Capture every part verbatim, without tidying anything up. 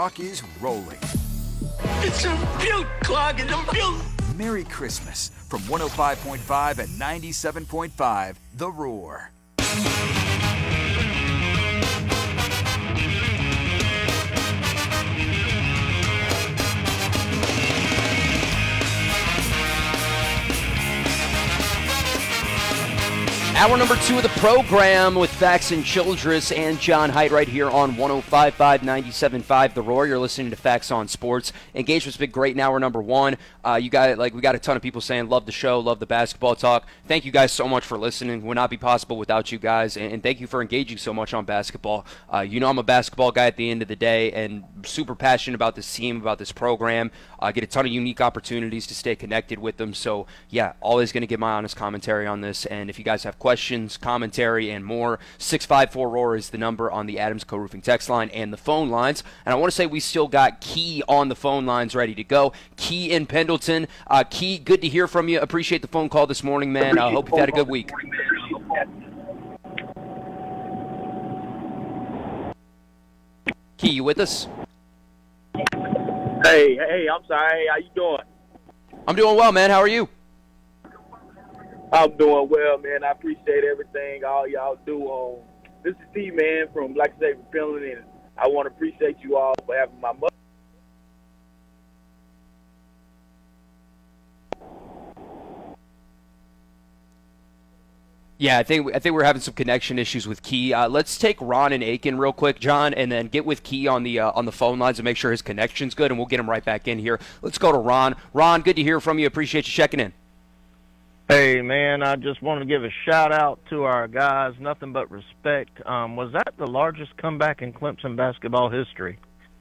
Rock is rolling. It's a beaut, Clog, it's a beaut. Merry Christmas from one oh five point five and ninety-seven point five, The Roar. Hour number two of the program with Fax and Childress and John Height right here on one oh five point five, ninety-seven point five The Roar. You're listening to Fax on Sports. Engagement's been great in hour number one. Uh, you got like we got a ton of people saying love the show, love the basketball talk. Thank you guys so much for listening. Would not be possible without you guys, and, and thank you for engaging so much on basketball. Uh, you know I'm a basketball guy at the end of the day, and super passionate about this team, about this program. I uh, get a ton of unique opportunities to stay connected with them. So yeah, always going to give my honest commentary on this. And if you guys have questions, questions, commentary, and more, six five four roar is the number on the Adams Co-Roofing text line and the phone lines. And I want to say we still got Key on the phone lines ready to go. Key in Pendleton. Uh, Key, good to hear from you. Appreciate the phone call this morning, man. I uh, hope you've had a good week. Key, you with us? Hey, hey, I'm sorry. Hey, how you doing? I'm doing well, man. How are you? I'm doing well, man. I appreciate everything all y'all do. Um, this is T, man, from, like I say, from Finland, and I want to appreciate you all for having my mother. Yeah, I think I think we're having some connection issues with Key. Uh, let's take Ron and Aiken real quick, John, and then get with Key on the uh, on the phone lines and make sure his connection's good, and we'll get him right back in here. Let's go to Ron. Ron, good to hear from you. Appreciate you checking in. Hey, man, I just want to give a shout-out to our guys. Nothing but respect. Um, was that the largest comeback in Clemson basketball history?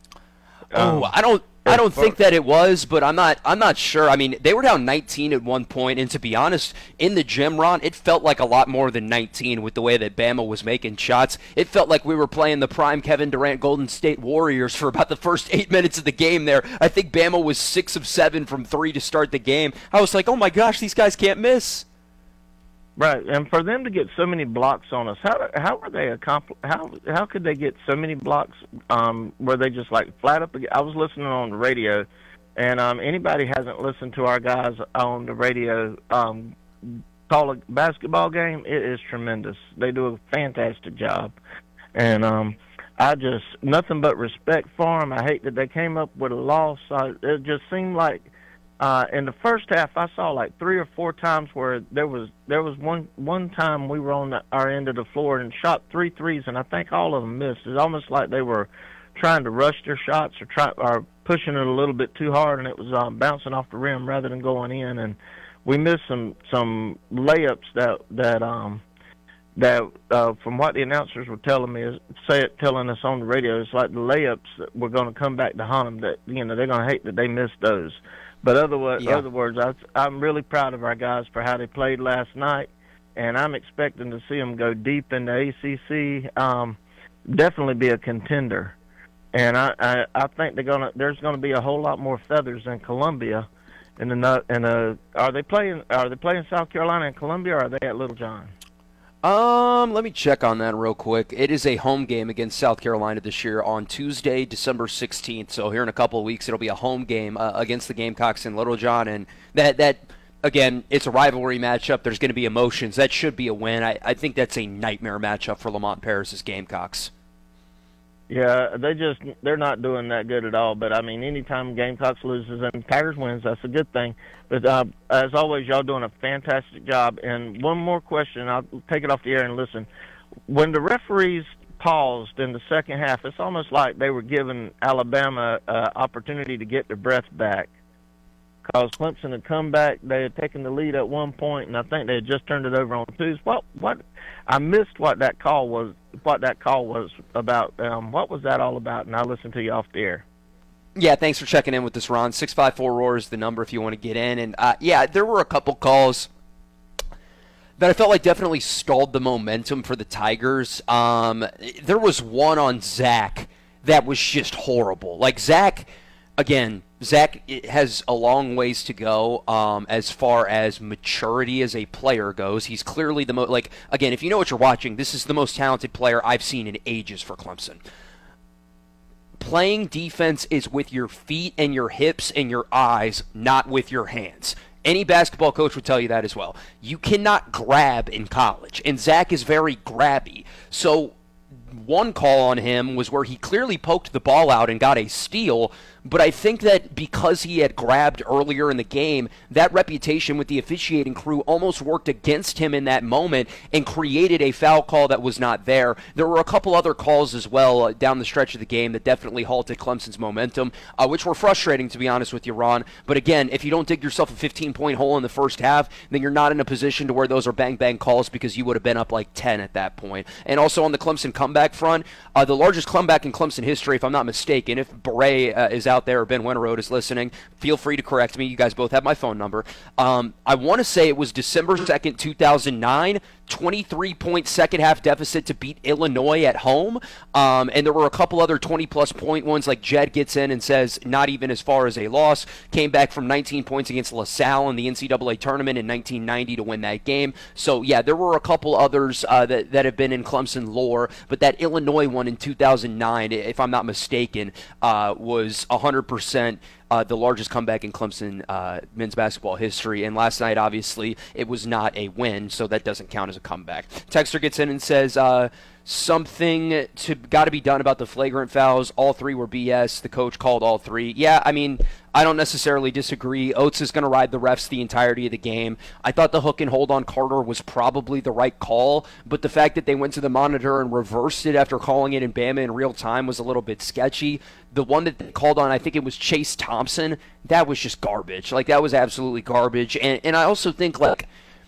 Oh, Um, I don't I don't think that it was, but I'm not I'm not sure. I mean, they were down nineteen at one point, and to be honest, in the gym, Ron, it felt like a lot more than nineteen with the way that Bama was making shots. It felt like we were playing the prime Kevin Durant Golden State Warriors for about the first eight minutes of the game there. I think Bama was six of seven from three to start the game. I was like, oh my gosh, these guys can't miss. Right, and for them to get so many blocks on us, how how were they accompli- how how could they get so many blocks? Um, were they just like flat up? I was listening on the radio, and um, anybody hasn't listened to our guys on the radio um, call a basketball game, it is tremendous. They do a fantastic job, and um, I just nothing but respect for them. I hate that they came up with a loss. I, it just seemed like. Uh, in the first half, I saw like three or four times where there was there was one one time we were on the, our end of the floor and shot three threes, and I think all of them missed. It's almost like they were trying to rush their shots or try or pushing it a little bit too hard, and it was um, bouncing off the rim rather than going in. And we missed some some layups that that um that uh, from what the announcers were telling me, is say it telling us on the radio, it's like the layups that were going to come back to haunt them. That you know they're going to hate that they missed those. But other, yeah. other words, I, I'm really proud of our guys for how they played last night, and I'm expecting to see them go deep in the A C C. Um, definitely be a contender, and I, I, I think they're gonna. There's going to be a whole lot more feathers in Columbia. In the in a, are they playing? Are they playing South Carolina and Columbia, or are they at Little John? Um, let me check on that real quick. It is a home game against South Carolina this year on Tuesday, December sixteenth. So here in a couple of weeks, it'll be a home game uh, against the Gamecocks in Little John. And that, that again, it's a rivalry matchup. There's going to be emotions. That should be a win. I, I think that's a nightmare matchup for Lamont Paris's Gamecocks. Yeah, they just they're not doing that good at all. But I mean, anytime Gamecocks loses and Tigers wins, that's a good thing. But uh, as always, y'all doing a fantastic job. And one more question, I'll take it off the air and listen. When the referees paused in the second half, it's almost like they were giving Alabama an opportunity to get their breath back. Because Clemson had come back, they had taken the lead at one point, and I think they had just turned it over on twos. What? What? I missed what that call was. What that call was about. Um, what was that all about? And I'll listen to you off the air. Yeah, thanks for checking in with us, Ron. six five four roar is the number if you want to get in. And uh, yeah, there were a couple calls that I felt like definitely stalled the momentum for the Tigers. Um, there was one on Zach that was just horrible. Like Zach. Again, Zach has a long ways to go um, as far as maturity as a player goes. He's clearly the most, like, again, if you know what you're watching, this is the most talented player I've seen in ages for Clemson. playing defense is with your feet and your hips and your eyes, not with your hands. Any basketball coach would tell you that as well. You cannot grab in college, and Zach is very grabby. So one call on him was where he clearly poked the ball out and got a steal, but I think that because he had grabbed earlier in the game, that reputation with the officiating crew almost worked against him in that moment and created a foul call that was not there. There were a couple other calls as well uh, down the stretch of the game that definitely halted Clemson's momentum, uh, which were frustrating, to be honest with you, Ron. But again, if you don't dig yourself a fifteen-point hole in the first half, then you're not in a position to where those are bang-bang calls because you would have been up like ten at that point. And also on the Clemson comeback front, uh, the largest comeback in Clemson history, if I'm not mistaken, if Beret uh, is out there or Ben Winterode is listening, feel free to correct me. You guys both have my phone number. Um, I want to say it was December second, two thousand nine, twenty-three point second half deficit to beat Illinois at home. Um, and there were a couple other twenty-plus point ones, like Jed gets in and says not even as far as a loss. Came back from nineteen points against LaSalle in the N C double A tournament in nineteen ninety to win that game. So, yeah, there were a couple others uh, that, that have been in Clemson lore, but that Illinois one in two thousand nine, if I'm not mistaken, uh, was one hundred percent Uh, the largest comeback in Clemson uh, men's basketball history. And last night, obviously, it was not a win, so that doesn't count as a comeback. Texter gets in and says uh, something to got to be done about the flagrant fouls. All three were B S. The coach called all three. Yeah, I mean, I don't necessarily disagree. Oates is going to ride the refs the entirety of the game. I thought the hook and hold on Carter was probably the right call, but the fact that they went to the monitor and reversed it after calling it in Bama in real time was a little bit sketchy. The one that they called on, I think it was Chase Thompson, that was just garbage. Like, that was absolutely garbage. And and I also think, like,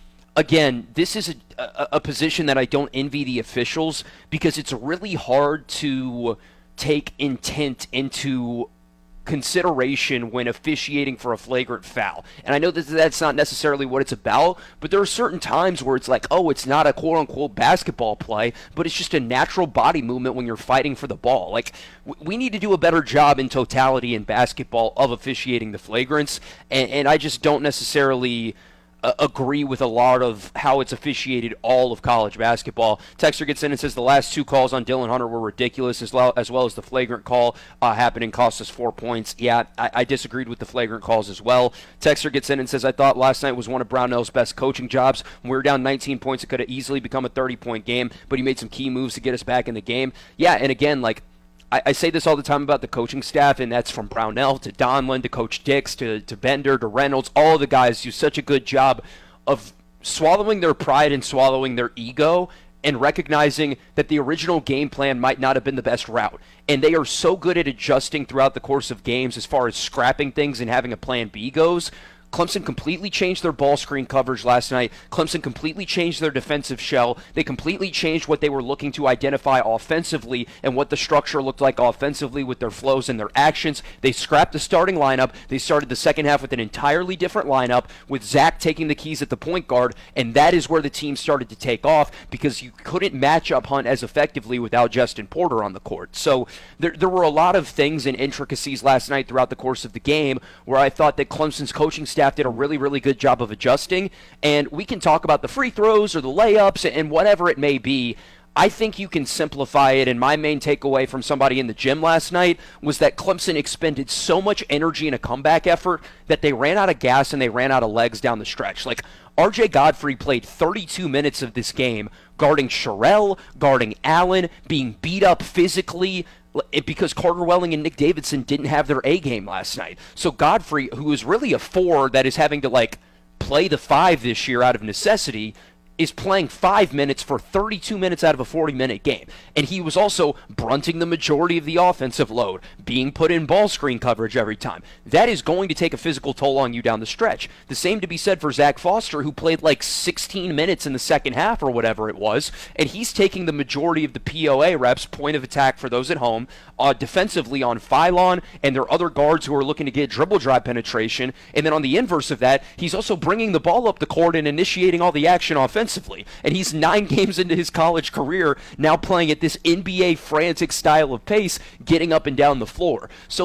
again, this is a, a, a position that I don't envy the officials because it's really hard to take intent into consideration when officiating for a flagrant foul. And I know that that's not necessarily what it's about, but there are certain times where it's like, oh, it's not a quote-unquote basketball play, but it's just a natural body movement when you're fighting for the ball. Like, we need to do a better job in totality in basketball of officiating the flagrants, and, and I just don't necessarily Uh, agree with a lot of how it's officiated all of college basketball. Texter gets in and says the last two calls on Dylan Hunter were ridiculous, as well as, well as the flagrant call uh, happening cost us four points. Yeah, I, I disagreed with the flagrant calls as well. Texter gets in and says, I thought last night was one of Brownell's best coaching jobs. When we were down nineteen points, it could have easily become a thirty-point game, but he made some key moves to get us back in the game. Yeah, and again, like, I say this all the time about the coaching staff, and that's from Brownell to Donlin to Coach Dix to, to Bender to Reynolds. All the guys do such a good job of swallowing their pride and swallowing their ego and recognizing that the original game plan might not have been the best route. And they are so good at adjusting throughout the course of games as far as scrapping things and having a plan B goes. Clemson completely changed their ball screen coverage last night. Clemson completely changed their defensive shell. They completely changed what they were looking to identify offensively and what the structure looked like offensively with their flows and their actions. They scrapped the starting lineup. They started the second half with an entirely different lineup with Zach taking the keys at the point guard, and that is where the team started to take off because you couldn't match up Hunt as effectively without Justin Porter on the court. So there, there were a lot of things and intricacies last night throughout the course of the game where I thought that Clemson's coaching staff did a really, really good job of adjusting, and we can talk about the free throws or the layups and whatever it may be. I think you can simplify it, and my main takeaway from somebody in the gym last night was that Clemson expended so much energy in a comeback effort that they ran out of gas and they ran out of legs down the stretch. Like, R J Godfrey played thirty-two minutes of this game guarding Sherrell, guarding Allen, being beat up physically, because Carter Welling and Nick Davidson didn't have their A game last night. So Godfrey, who is really a four that is having to, like, play the five this year out of necessity, is playing five minutes for thirty-two minutes out of a forty-minute game. And he was also brunting the majority of the offensive load, being put in ball screen coverage every time. That is going to take a physical toll on you down the stretch. The same to be said for Zach Foster, who played like sixteen minutes in the second half or whatever it was, and he's taking the majority of the P O A reps, point of attack for those at home, uh, defensively on Phylon and their other guards who are looking to get dribble drive penetration. And then on the inverse of that, he's also bringing the ball up the court and initiating all the action offensively. And he's nine games into his college career, now playing at this N B A frantic style of pace, getting up and down the floor. So, like,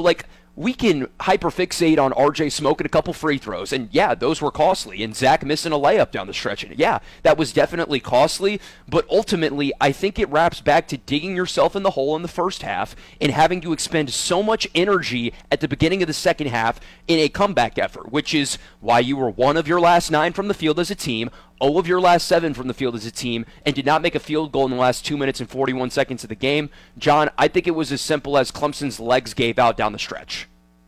we can hyperfixate on R J smoking a couple free throws, and yeah, those were costly, and Zach missing a layup down the stretch, and yeah, that was definitely costly, but ultimately, I think it wraps back to digging yourself in the hole in the first half and having to expend so much energy at the beginning of the second half in a comeback effort, which is why you were one of your last nine from the field as a team, zero of your last seven from the field as a team, and did not make a field goal in the last two minutes and forty-one seconds of the game. John, I think it was as simple as Clemson's legs gave out down the stretch.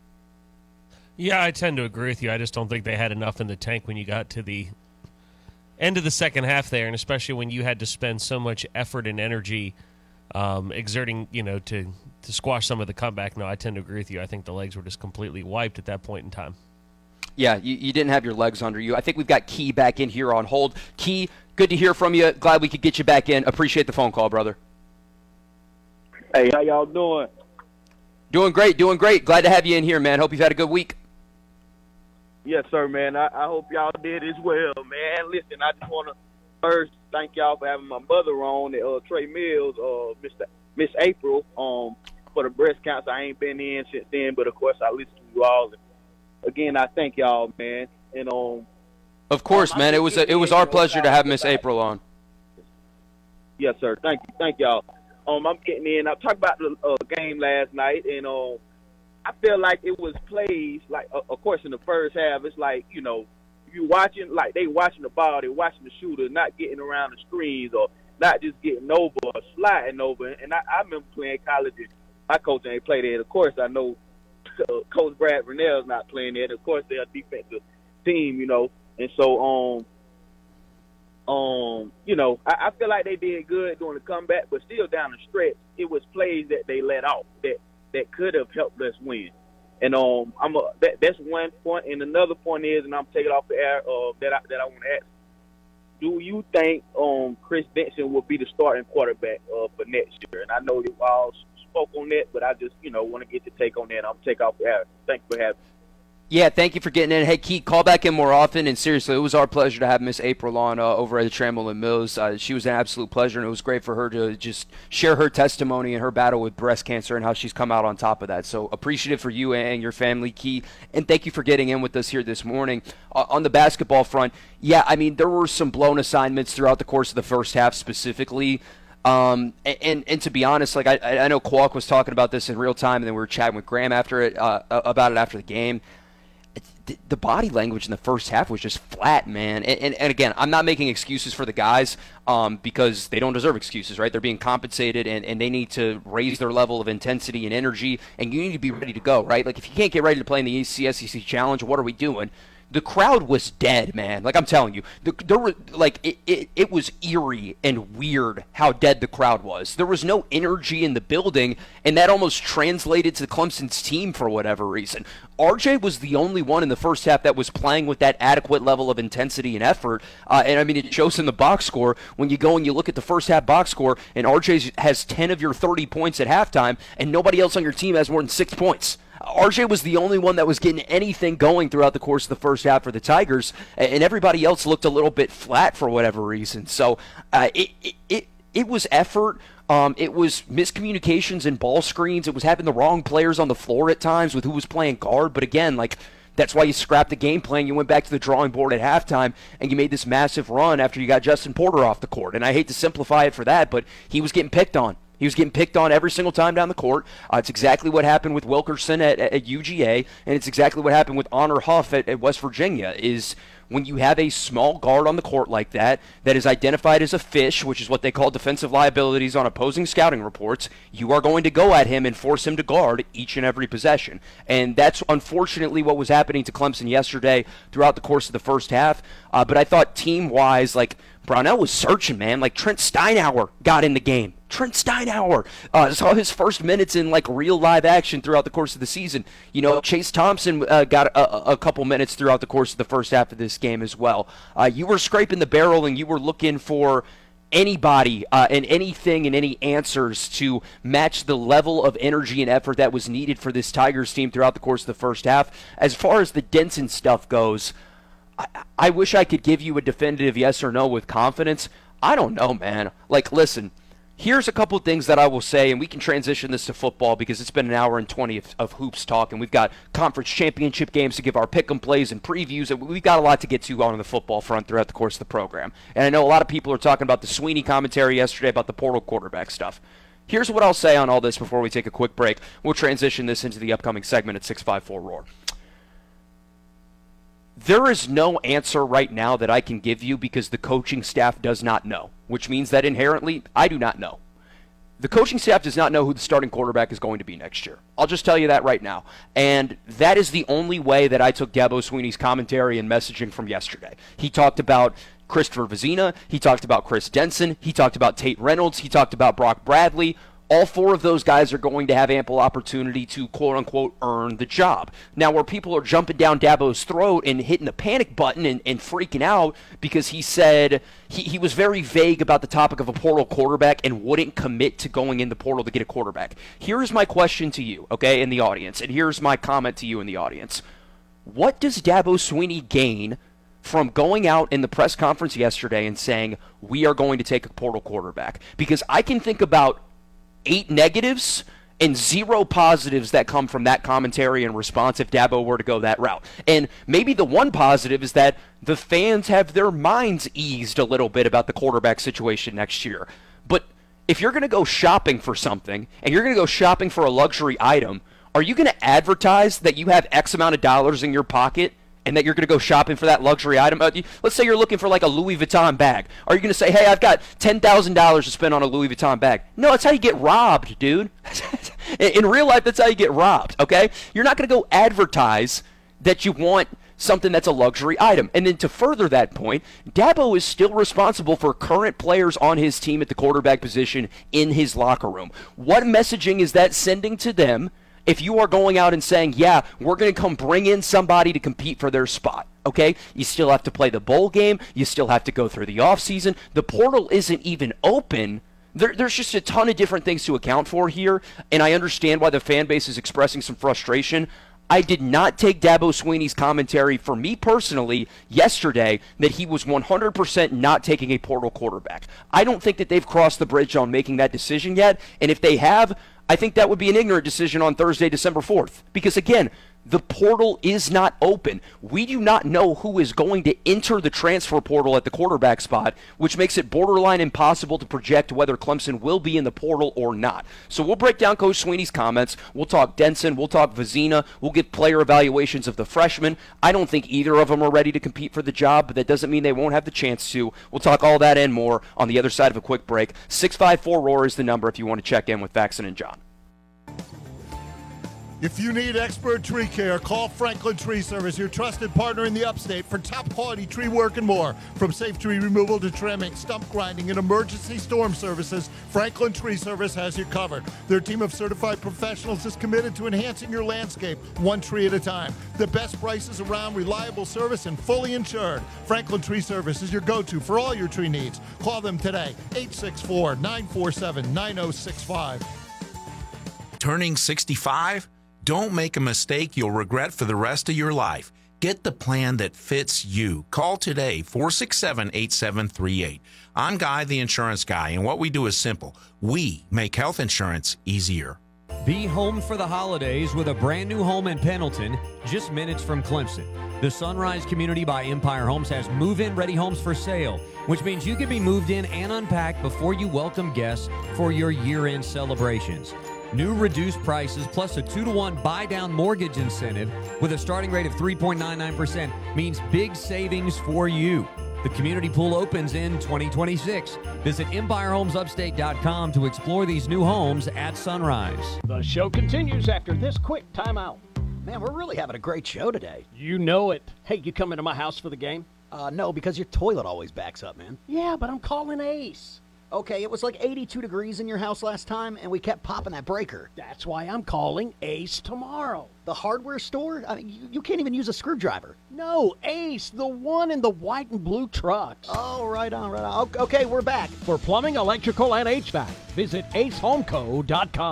Yeah, I tend to agree with you. I just don't think they had enough in the tank when you got to the end of the second half there, and especially when you had to spend so much effort and energy um, exerting, you know, to, to squash some of the comeback. No, I tend to agree with you. I think the legs were just completely wiped at that point in time. Yeah, you, you didn't have your legs under you. I think we've got Key back in here on hold. Key, good to hear from you. Glad we could get you back in. Appreciate the phone call, brother. Hey, how y'all doing? Doing great, doing great. Glad to have you in here, man. Hope you've had a good week. Yes, sir, man. I, I hope y'all did as well, man. Listen, I just want to first thank y'all for having my mother on, uh, Trey Mills, uh, Mister Miss April, um, for the breast cancer. I ain't been in since then, but of course I listen to you all. And again, I thank y'all, man. And um, of course, um, man. It was a, it was our pleasure to have Miss April on. Yes, sir. Thank you, thank y'all. Um, I'm getting in. I talked about the uh, game last night, and um. I feel like it was plays, like, uh, of course, in the first half, it's like, you know, you watching, like, they watching the ball, they watching the shooter, not getting around the screens or not just getting over or sliding over. And I, I remember playing college, and my coach ain't played there. Of course, I know uh, Coach Brad Vernell's not playing there. Of course, they're a defensive team, you know. And so, um, um, you know, I, I feel like they did good during the comeback, but still down the stretch, it was plays that they let off that, that could have helped us win. And um, I'm a, that, that's one point. And another point is, and I'm taking off the air, uh, that I, that I want to ask, do you think um, Chris Benson will be the starting quarterback uh, for next year? And I know you all spoke on that, but I just, you know, want to get your take on that. I'm take off the air. Thanks for having me. Yeah, thank you for getting in. Hey, Keith, call back in more often. And seriously, it was our pleasure to have Miss April on uh, over at the Trammell and Mills. Uh, she was an absolute pleasure, and it was great for her to just share her testimony and her battle with breast cancer and how she's come out on top of that. So appreciative for you and your family, Keith. And thank you for getting in with us here this morning. Uh, on the basketball front, yeah, I mean, there were some blown assignments throughout the course of the first half specifically. Um, and, and, and to be honest, like I, I know Kwok was talking about this in real time, and then we were chatting with Graham after it, uh, about it after the game. The body language in the first half was just flat, man. And, and, and again, I'm not making excuses for the guys um, because they don't deserve excuses, right? They're being compensated, and, and they need to raise their level of intensity and energy, and you need to be ready to go, right? Like, if you can't get ready to play in the A C S E C Challenge, what are we doing? The crowd was dead, man. Like, I'm telling you, the, there were like it, it, it was eerie and weird how dead the crowd was. There was no energy in the building, and that almost translated to Clemson's team for whatever reason. R J was the only one in the first half that was playing with that adequate level of intensity and effort. Uh, and I mean, it shows in the box score when you go and you look at the first half box score, and R J has ten of your thirty points at halftime, and nobody else on your team has more than six points. R J was the only one that was getting anything going throughout the course of the first half for the Tigers, and everybody else looked a little bit flat for whatever reason. So uh, it, it it it was effort. Um, it was miscommunications and ball screens. It was having the wrong players on the floor at times with who was playing guard. But again, like that's why you scrapped the game plan. You went back to the drawing board at halftime, and you made this massive run after you got Justin Porter off the court. And I hate to simplify it for that, but he was getting picked on. He was getting picked on every single time down the court. Uh, it's exactly what happened with Wilkerson at, at, at U G A, and it's exactly what happened with Honor Huff at, at West Virginia, is when you have a small guard on the court like that, that is identified as a fish, which is what they call defensive liabilities on opposing scouting reports, you are going to go at him and force him to guard each and every possession. And that's unfortunately what was happening to Clemson yesterday throughout the course of the first half. Uh, but I thought team-wise, like, Brownell was searching, man. Like, Trent Steinauer got in the game. Trent Steinauer uh, saw his first minutes in, like, real live action throughout the course of the season. You know, Chase Thompson uh, got a, a couple minutes throughout the course of the first half of this game as well. Uh, you were scraping the barrel, and you were looking for anybody uh, and anything and any answers to match the level of energy and effort that was needed for this Tigers team throughout the course of the first half. As far as the Denson stuff goes, I, I wish I could give you a definitive yes or no with confidence. I don't know, man. Like, listen, Here's a couple of things that I will say, and we can transition this to football because it's been an hour and twenty of, of hoops talk, and we've got conference championship games to give our pick-em plays and previews, and we've got a lot to get to on the football front throughout the course of the program. And I know a lot of people are talking about the Sweeney commentary yesterday about the portal quarterback stuff. Here's what I'll say on all this before we take a quick break. We'll transition this into the upcoming segment at six five four Roar. There is no answer right now that I can give you because the coaching staff does not know, which means that inherently I do not know. The coaching staff does not know who the starting quarterback is going to be next year. I'll just tell you that right now. And that is the only way that I took Dabo Sweeney's commentary and messaging from yesterday. He talked about Christopher Vezina. He talked about Chris Denson. He talked about Tate Reynolds. He talked about Brock Bradley. All four of those guys are going to have ample opportunity to, quote-unquote, earn the job. Now, where people are jumping down Dabo's throat and hitting the panic button and, and freaking out because he said he, he was very vague about the topic of a portal quarterback and wouldn't commit to going in the portal to get a quarterback. Here's my question to you, okay, in the audience, and here's my comment to you in the audience. What does Dabo Sweeney gain from going out in the press conference yesterday and saying, we are going to take a portal quarterback? Because I can think about eight negatives and zero positives that come from that commentary and response if Dabo were to go that route. And maybe the one positive is that the fans have their minds eased a little bit about the quarterback situation next year. But if you're going to go shopping for something and you're going to go shopping for a luxury item, are you going to advertise that you have X amount of dollars in your pocket and that you're going to go shopping for that luxury item? Uh, let's say you're looking for like a Louis Vuitton bag. Are you going to say, hey, I've got ten thousand dollars to spend on a Louis Vuitton bag? No, that's how you get robbed, dude. In real life, that's how you get robbed, okay? You're not going to go advertise that you want something that's a luxury item. And then to further that point, Dabo is still responsible for current players on his team at the quarterback position in his locker room. What messaging is that sending to them if you are going out and saying, yeah, we're going to come bring in somebody to compete for their spot, okay? You still have to play the bowl game. You still have to go through the offseason. The portal isn't even open. There, there's just a ton of different things to account for here, and I understand why the fan base is expressing some frustration. I did not take Dabo Sweeney's commentary, for me personally, yesterday, that he was one hundred percent not taking a portal quarterback. I don't think that they've crossed the bridge on making that decision yet, and if they have, I think that would be an ignorant decision on Thursday, December fourth. Because, again, the portal is not open. We do not know who is going to enter the transfer portal at the quarterback spot, which makes it borderline impossible to project whether Clemson will be in the portal or not. So we'll break down Coach Sweeney's comments. We'll talk Denson. We'll talk Vezina. We'll get player evaluations of the freshmen. I don't think either of them are ready to compete for the job, but that doesn't mean they won't have the chance to. We'll talk all that and more on the other side of a quick break. six five four R O A R is the number if you want to check in with Faxon and John. If you need expert tree care, call Franklin Tree Service, your trusted partner in the upstate for top-quality tree work and more. From safe tree removal to trimming, stump grinding, and emergency storm services, Franklin Tree Service has you covered. Their team of certified professionals is committed to enhancing your landscape one tree at a time. The best prices around, reliable service, and fully insured. Franklin Tree Service is your go-to for all your tree needs. Call them today, eight six four, nine four seven, nine zero six five. Turning sixty-five? Don't make a mistake you'll regret for the rest of your life. Get the plan that fits you. Call today, four six seven, eight seven three eight. I'm Guy, the insurance guy, and what we do is simple. We make health insurance easier. Be home for the holidays with a brand new home in Pendleton, just minutes from Clemson. The Sunrise Community by Empire Homes has move-in ready homes for sale, which means you can be moved in and unpacked before you welcome guests for your year-end celebrations. New reduced prices plus a two to one buy-down mortgage incentive with a starting rate of three point nine nine percent means big savings for you. The community pool opens in twenty twenty-six. Visit empire homes upstate dot com to explore these new homes at Sunrise. The show continues after this quick timeout. Man, we're really having a great show today. You know it. Hey, you coming to my house for the game? Uh, no, because your toilet always backs up, man. Yeah, but I'm calling Ace. Okay, it was like eighty-two degrees in your house last time, and we kept popping that breaker. That's why I'm calling Ace tomorrow. The hardware store? I mean, you, you can't even use a screwdriver. No, Ace, the one in the white and blue trucks. Oh, right on, right on. Okay, we're back. For plumbing, electrical, and H V A C, visit ace home co dot com.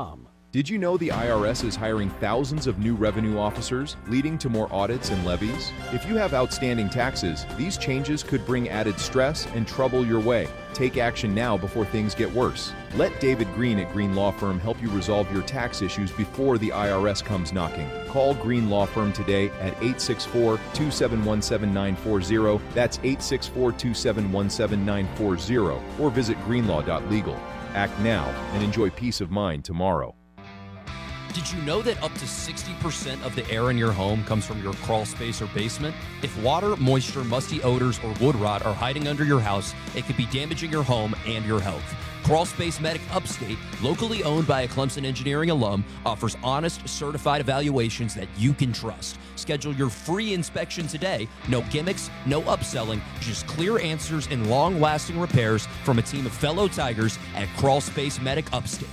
Did you know the I R S is hiring thousands of new revenue officers, leading to more audits and levies? If you have outstanding taxes, these changes could bring added stress and trouble your way. Take action now before things get worse. Let David Green at Green Law Firm help you resolve your tax issues before the I R S comes knocking. Call Green Law Firm today at eight six four, two seven one, seven nine four zero. That's eight six four, two seven one, seven nine four zero. Or visit greenlaw dot legal. Act now and enjoy peace of mind tomorrow. Did you know that up to sixty percent of the air in your home comes from your crawl space or basement? If water, moisture, musty odors, or wood rot are hiding under your house, it could be damaging your home and your health. Crawl Space Medic Upstate, locally owned by a Clemson Engineering alum, offers honest, certified evaluations that you can trust. Schedule your free inspection today. No gimmicks, no upselling, just clear answers and long-lasting repairs from a team of fellow Tigers at Crawl Space Medic Upstate.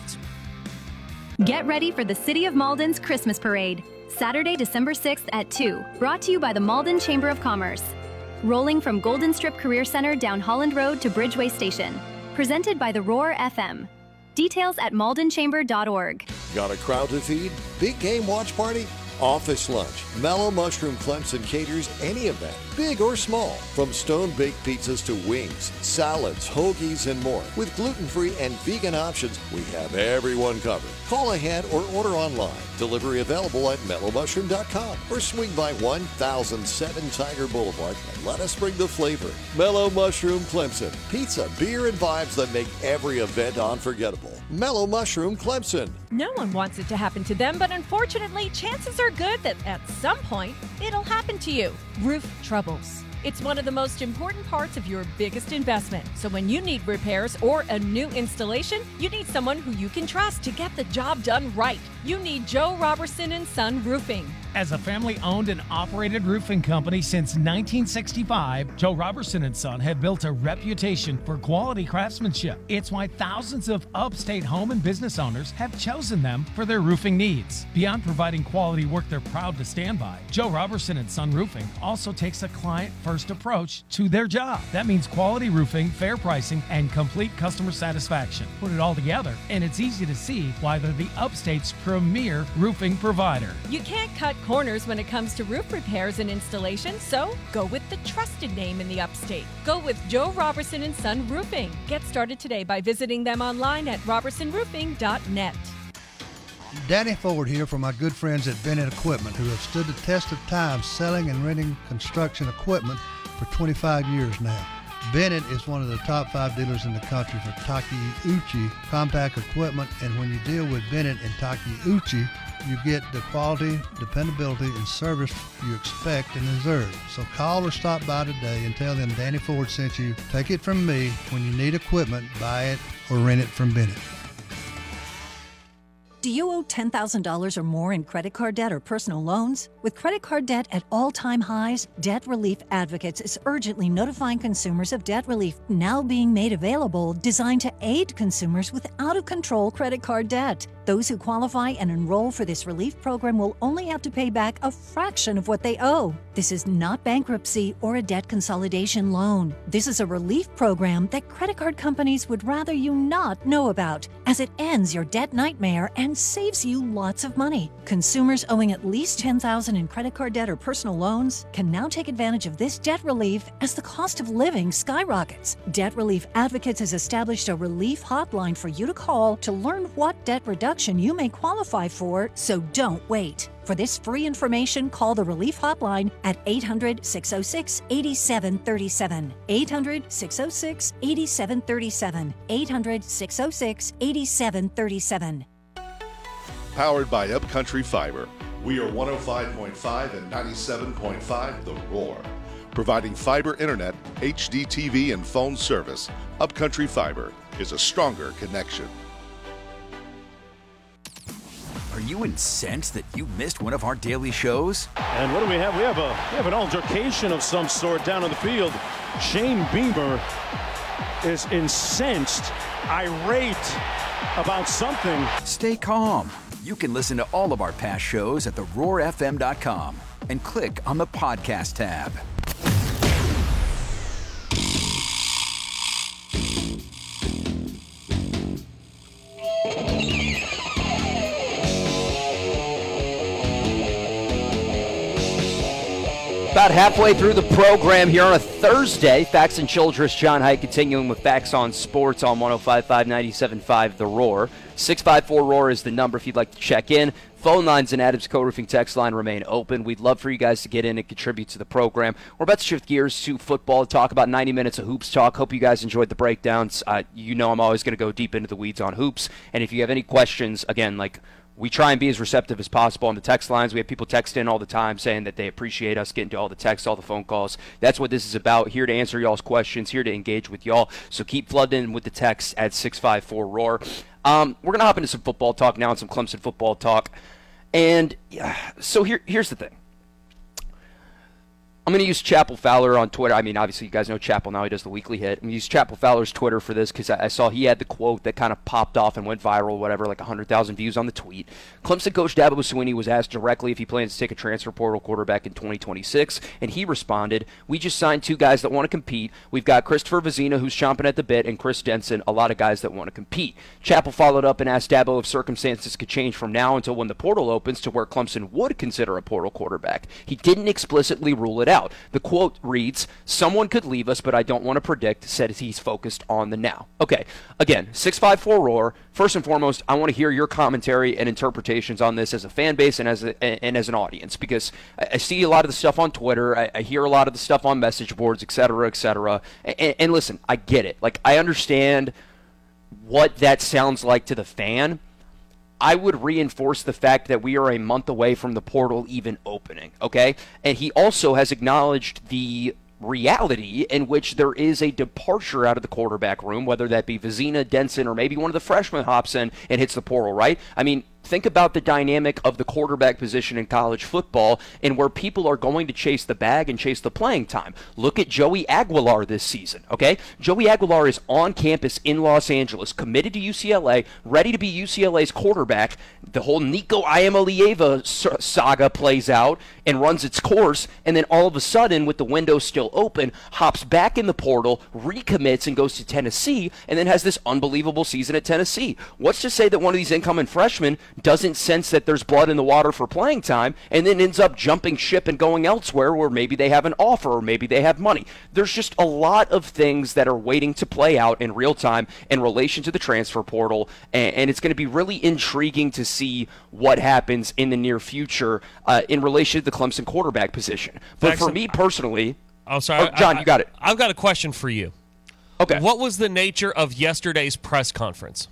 Get ready for the City of Malden's Christmas Parade, Saturday, December sixth at two, brought to you by the Malden Chamber of Commerce. Rolling from Golden Strip Career Center down Holland Road to Bridgeway Station. Presented by the Roar F M. Details at malden chamber dot org. Got a crowd to feed? Big game watch party? Office lunch. Mellow Mushroom Clemson caters any event, big or small. From stone-baked pizzas to wings, salads, hoagies, and more. With gluten-free and vegan options, we have everyone covered. Call ahead or order online. Delivery available at mellow mushroom dot com or swing by one thousand seven Tiger Boulevard and let us bring the flavor. Mellow Mushroom Clemson. Pizza, beer, and vibes that make every event unforgettable. Mellow Mushroom Clemson. No one wants it to happen to them, but unfortunately, chances are good that at some point, it'll happen to you. Roof troubles. It's one of the most important parts of your biggest investment. So when you need repairs or a new installation, you need someone who you can trust to get the job done right. You need Joe Robertson and Son Roofing. As a family-owned and operated roofing company since nineteen sixty-five, Joe Robertson and Son have built a reputation for quality craftsmanship. It's why thousands of upstate home and business owners have chosen them for their roofing needs. Beyond providing quality work they're proud to stand by, Joe Robertson and Son Roofing also takes a client-first approach to their job. That means quality roofing, fair pricing, and complete customer satisfaction. Put it all together, and it's easy to see why they're the upstate's premier roofing provider. You can't cut corners when it comes to roof repairs and installation, so go with the trusted name in the upstate. Go with Joe Robertson and Son Roofing. Get started today by visiting them online at robertson roofing dot net. Danny Ford here for my good friends at Bennett Equipment, who have stood the test of time selling and renting construction equipment for twenty-five years now. Bennett is one of the top five dealers in the country for Takeuchi compact equipment, and when you deal with Bennett and Takeuchi, you get the quality, dependability, and service you expect and deserve. So call or stop by today and tell them Danny Ford sent you. Take it from me. When you need equipment, buy it or rent it from Bennett. Do you owe ten thousand dollars or more in credit card debt or personal loans? With credit card debt at all-time highs, Debt Relief Advocates is urgently notifying consumers of debt relief now being made available, designed to aid consumers with out-of-control credit card debt. Those who qualify and enroll for this relief program will only have to pay back a fraction of what they owe. This is not bankruptcy or a debt consolidation loan. This is a relief program that credit card companies would rather you not know about, as it ends your debt nightmare and saves you lots of money. Consumers owing at least ten thousand dollars in credit card debt or personal loans can now take advantage of this debt relief as the cost of living skyrockets. Debt Relief Advocates has established a relief hotline for you to call to learn what debt reduction you may qualify for, so don't wait. For this free information, call the Relief Hotline at eight hundred, six oh six, eight seven three seven. eight hundred, six oh six, eight seven three seven. eight hundred, six oh six, eight seven three seven. Powered by Upcountry Fiber. We are one oh five point five and ninety-seven point five The Roar. Providing fiber internet, H D T V, and phone service, Upcountry Fiber is a stronger connection. Are you incensed that you missed one of our daily shows? And what do we have? We have a we have an altercation of some sort down on the field. Shane Beamer is incensed, irate about something. Stay calm. You can listen to all of our past shows at the roar f m dot com and click on the podcast tab. About halfway through the program here on a Thursday. Facts and Childress, John Haidt continuing with Facts on Sports on one oh five point five, ninety-seven point five The Roar. six five four ROAR is the number if you'd like to check in. Phone lines and Adams Co-Roofing text line remain open. We'd love for you guys to get in and contribute to the program. We're about to shift gears to football, talk about ninety minutes of hoops talk. Hope you guys enjoyed the breakdowns. Uh, you know I'm always going to go deep into the weeds on hoops. And if you have any questions, again, like we try and be as receptive as possible on the text lines. We have people text in all the time saying that they appreciate us getting to all the texts, all the phone calls. That's what this is about. Here to answer y'all's questions, here to engage with y'all. So keep flooding in with the text at six five four ROAR. Um, we're going to hop into some football talk now and some Clemson football talk. And uh, so here, here's the thing. I'm going to use Chappell Fowler on Twitter. I mean, obviously, you guys know Chappell now. He does the weekly hit. I'm going to use Chappell Fowler's Twitter for this because I, I saw he had the quote that kind of popped off and went viral, whatever, like one hundred thousand views on the tweet. Clemson coach Dabo Swinney was asked directly if he plans to take a transfer portal quarterback in twenty twenty-six, and he responded, "We just signed two guys that want to compete. We've got Christopher Vezina, who's chomping at the bit, and Chris Denson, a lot of guys that want to compete." Chappell followed up and asked Dabo if circumstances could change from now until when the portal opens to where Clemson would consider a portal quarterback. He didn't explicitly rule it out. The quote reads, "Someone could leave us, but I don't want to predict," said he's focused on the now. Okay, again, six five four ROAR. First and foremost, I want to hear your commentary and interpretations on this as a fan base and as a, and as an audience, because I, I see a lot of the stuff on Twitter, I, I hear a lot of the stuff on message boards, et cetera, et cetera. And, and listen, I get it. Like, I understand what that sounds like to the fan. I would reinforce the fact that we are a month away from the portal even opening, okay? And he also has acknowledged the reality in which there is a departure out of the quarterback room, whether that be Vezina, Denson, or maybe one of the freshmen hops in and hits the portal, right? I mean, think about the dynamic of the quarterback position in college football and where people are going to chase the bag and chase the playing time. Look at Joey Aguilar this season, okay? Joey Aguilar is on campus in Los Angeles, committed to U C L A, ready to be U C L A's quarterback. The whole Nico Iamaleava saga plays out and runs its course, and then all of a sudden, with the window still open, hops back in the portal, recommits, and goes to Tennessee, and then has this unbelievable season at Tennessee. What's to say that one of these incoming freshmen doesn't sense that there's blood in the water for playing time and then ends up jumping ship and going elsewhere where maybe they have an offer or maybe they have money? There's just a lot of things that are waiting to play out in real time in relation to the transfer portal, and, and it's going to be really intriguing to see what happens in the near future uh, in relation to the Clemson quarterback position. But Jackson, for me personally... Oh, sorry. Oh, John, I, you got it. I've got a question for you. Okay. What was the nature of yesterday's press conference?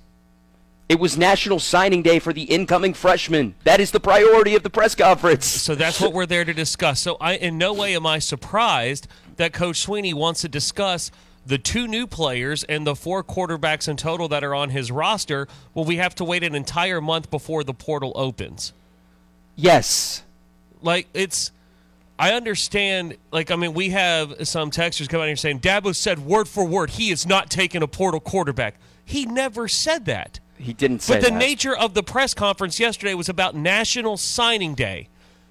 It was National Signing Day for the incoming freshmen. That is the priority of the press conference. So that's what we're there to discuss. So I, in no way am I surprised that Coach Swinney wants to discuss the two new players and the four quarterbacks in total that are on his roster. Well, we have to wait an entire month before the portal opens. Yes. Like, it's... I understand, like, I mean, we have some texters come out here saying, Dabo said word for word, he is not taking a portal quarterback. He never said that. He didn't say that. But the that. nature of the press conference yesterday was about National Signing Day.